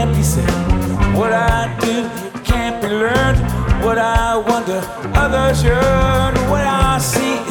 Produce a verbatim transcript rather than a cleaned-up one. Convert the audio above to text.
can't be said. What I do, it can't be learned. What I wonder, others yearn. What I see